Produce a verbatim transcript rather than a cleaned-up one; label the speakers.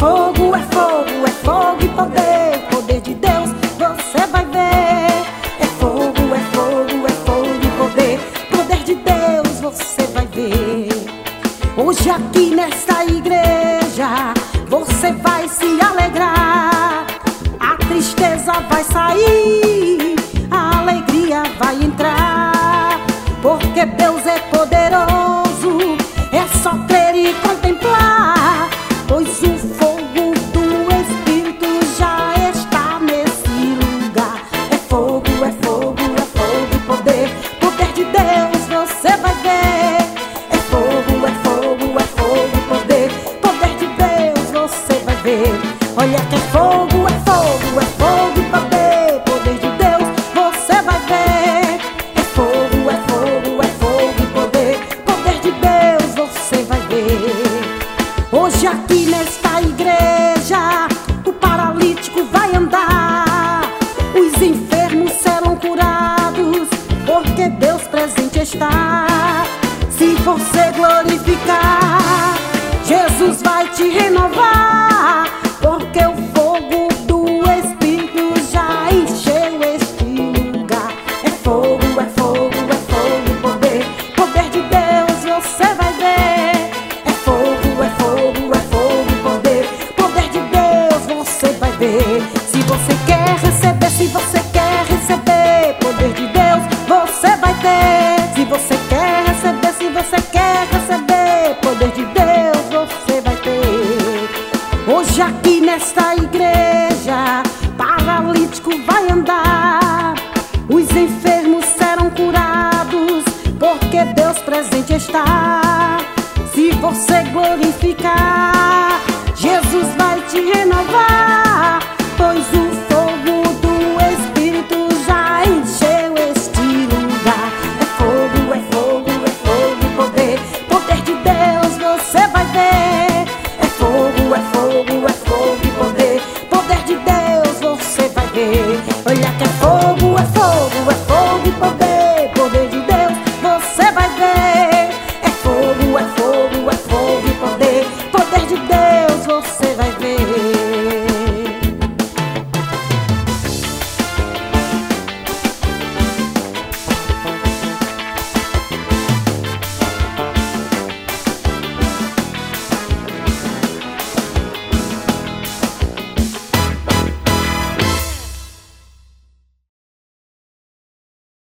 Speaker 1: fogo, é fogo, é fogo e poder, poder de Deus, você vai ver. É fogo, é fogo, é fogo e poder, poder de Deus, você vai ver. Hoje aqui nesta igreja, você vai se alegrar. A tristeza vai sair, a alegria vai entrar. Porque Deus é poderoso, é só crer e contemplar. Pois o fogo do Espírito já está nesse lugar. É fogo, é fogo, é fogo e poder, poder de Deus, você vai ver. É fogo, é fogo, é fogo e poder, poder de Deus, você vai ver. Olha que é fogo, é fogo, é fogo e poder, poder de Deus, você vai ver. É fogo, é fogo, é fogo e poder, poder de Deus, você vai ver. Hoje aqui nesta igreja, o paralítico vai andar, os enfermos serão curados, porque Deus presente está. Se você glorificar, Jesus vai te renovar, porque o fogo do Espírito já encheu este lugar. É fogo, é fogo, é fogo, poder, poder de Deus, você vai ver. É fogo, é fogo, é fogo, poder, poder de Deus, você vai ver. Se você quer receber, se você quer receber poder de Deus, você vai ter. Se você quer receber, se você quer receber poder de Deus, você vai ter. Hoje aqui nesta igreja, paralítico vai andar, os enfermos serão curados, porque Deus presente está. Se você glorificar,